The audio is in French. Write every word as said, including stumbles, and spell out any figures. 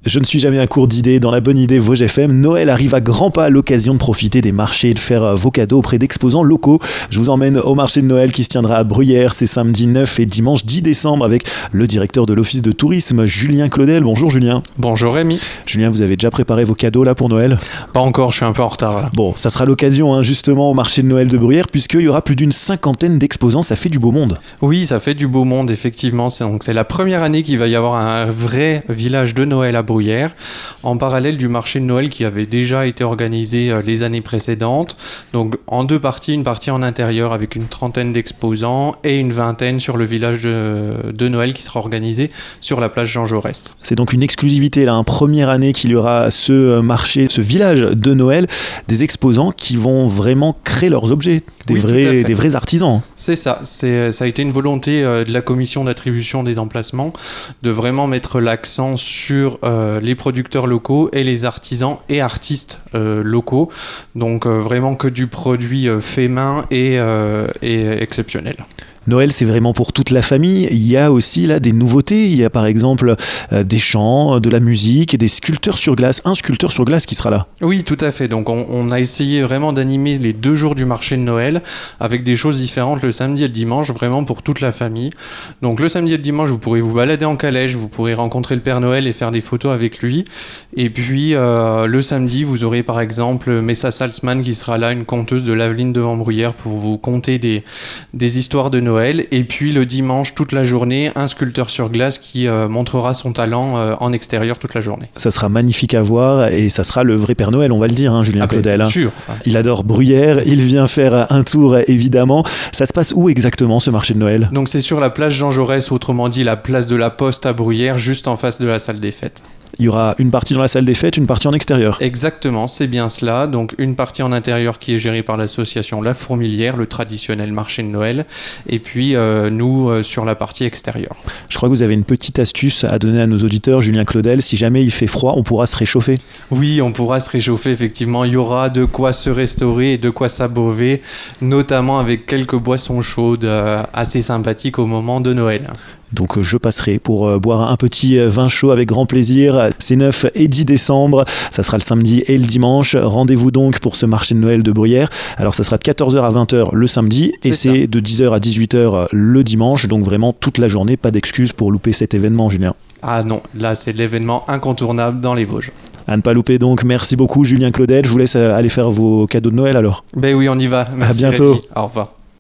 Je ne suis jamais à court d'idées. Dans la bonne idée Vosges F M, Noël arrive à grands pas, l'occasion de profiter des marchés et de faire vos cadeaux auprès d'exposants locaux. Je vous emmène au marché de Noël qui se tiendra à Bruyères, c'est samedi neuf et dimanche dix décembre avec le directeur de l'office de tourisme, Julien Claudel. Bonjour Julien. Bonjour Rémi. Julien, vous avez déjà préparé vos cadeaux là pour Noël ? Pas encore, je suis un peu en retard là. Bon, ça sera l'occasion hein, justement au marché de Noël de Bruyères puisqu'il y aura plus d'une cinquantaine d'exposants, ça fait du beau monde. Oui, ça fait du beau monde effectivement. C'est, donc, c'est la première année qu'il va y avoir un vrai village de Noël à Bruyères, en parallèle du marché de Noël qui avait déjà été organisé euh, les années précédentes. Donc en deux parties, une partie en intérieur avec une trentaine d'exposants et une vingtaine sur le village de, de Noël qui sera organisé sur la place Jean Jaurès. C'est donc une exclusivité là, une première année qu'il y aura ce marché, ce village de Noël, des exposants qui vont vraiment créer leurs objets, des, oui, vrais, des vrais artisans. C'est ça, c'est, ça a été une volonté euh, de la commission d'attribution des emplacements de vraiment mettre l'accent sur euh, les producteurs locaux et les artisans et artistes euh, locaux. Donc euh, vraiment que du produit euh, fait main et, euh, et exceptionnel. Noël, c'est vraiment pour toute la famille. Il y a aussi là des nouveautés. Il y a par exemple euh, des chants, de la musique et des sculpteurs sur glace. Un sculpteur sur glace qui sera là. Oui, tout à fait. Donc on, on a essayé vraiment d'animer les deux jours du marché de Noël avec des choses différentes le samedi et le dimanche, vraiment pour toute la famille. Donc le samedi et le dimanche, vous pourrez vous balader en calèche, vous pourrez rencontrer le Père Noël et faire des photos avec lui. Et puis euh, le samedi, vous aurez par exemple Messa Salzman qui sera là, une conteuse de l'Aveline devant Bruyères pour vous conter des, des histoires de Noël. Et puis le dimanche, toute la journée, un sculpteur sur glace qui euh, montrera son talent euh, en extérieur toute la journée. Ça sera magnifique à voir et ça sera le vrai Père Noël, on va le dire, hein, Julien ah Claudel. Bien hein. sûr. Il adore Bruyères, il vient faire un tour évidemment. Ça se passe où exactement ce marché de Noël ? Donc c'est sur la place Jean Jaurès, autrement dit la place de la Poste à Bruyères, juste en face de la salle des fêtes. Il y aura une partie dans la salle des fêtes, une partie en extérieur. Exactement, c'est bien cela. Donc une partie en intérieur qui est gérée par l'association La Fourmilière, le traditionnel marché de Noël, et puis euh, nous euh, sur la partie extérieure. Je crois que vous avez une petite astuce à donner à nos auditeurs, Julien Claudel. Si jamais il fait froid, on pourra se réchauffer. Oui, on pourra se réchauffer, effectivement. Il y aura de quoi se restaurer et de quoi s'abreuver, notamment avec quelques boissons chaudes euh, assez sympathiques au moment de Noël. Donc je passerai pour euh, boire un petit vin chaud avec grand plaisir. C'est neuf et dix décembre, ça sera le samedi et le dimanche. Rendez-vous donc pour ce marché de Noël de Bruyères. Alors ça sera de quatorze heures à vingt heures le samedi c'est et ça. C'est de dix heures à dix-huit heures le dimanche. Donc vraiment toute la journée, pas d'excuses pour louper cet événement, Julien. Ah non, là c'est l'événement incontournable dans les Vosges. À ne pas louper donc. Merci beaucoup Julien Claudel. Je vous laisse aller faire vos cadeaux de Noël alors. Ben oui, on y va. Merci, à bientôt. Rémi. Au revoir.